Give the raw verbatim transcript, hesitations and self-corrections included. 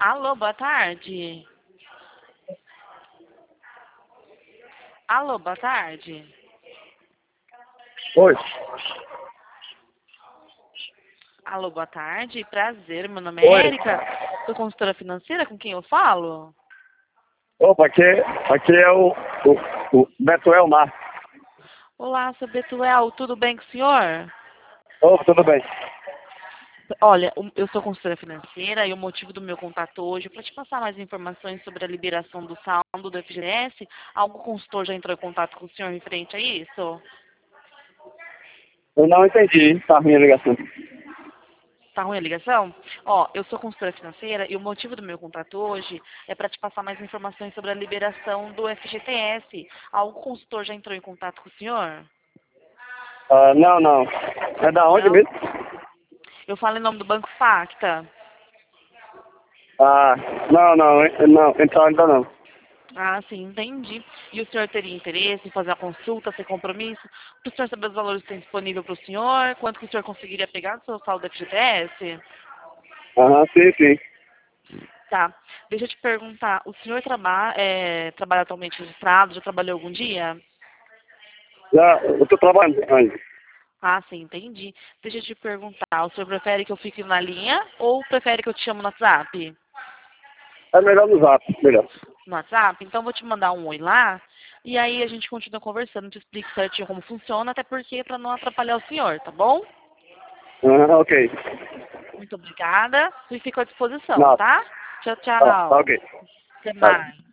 Alô, boa tarde. Alô, boa tarde. Oi. Alô, boa tarde. Prazer, meu nome é Oi. Érica. Sou consultora financeira, com quem eu falo? Opa, aqui, aqui é o, o, o Beto Elmar. Olá, seu Betuel, tudo bem com o senhor? Opa, tudo bem. Olha, o- eu sou consultora financeira e o motivo do meu contato hoje é para te passar mais informações sobre a liberação do saldo do F G T S. Algum consultor já entrou em contato com o senhor referente a isso? Eu não entendi a minha ligação. Tá ruim a ligação? Ó, eu sou consultora financeira e o motivo do meu contato hoje é para te passar mais informações sobre a liberação do F G T S. Algum consultor já entrou em contato com o senhor? Ah, não, não. É da onde Não? mesmo? Eu falo em nome do Banco Facta. Ah, não, não, hein, não, então ainda não. Ah, sim, entendi. E o senhor teria interesse em fazer a consulta sem compromisso? Para o senhor saber os valores que tem disponível para o senhor? Quanto que o senhor conseguiria pegar do seu saldo do F G T S? Aham, sim, sim. Tá. Deixa eu te perguntar, o senhor traba é, trabalha atualmente registrado? Já trabalhou algum dia? Já, eu tô trabalhando ainda. Ah, sim, entendi. Deixa eu te perguntar, o senhor prefere que eu fique na linha ou prefere que eu te chame no WhatsApp? É melhor no zap, melhor. No WhatsApp? Então eu vou te mandar um oi lá e aí a gente continua conversando, te explico certinho como funciona, até porque é para não atrapalhar o senhor, tá bom? Aham, ok. Muito obrigada e fico à disposição, Nada. tá? Tchau, Tá, tá tchau. ok. Até Tá. mais.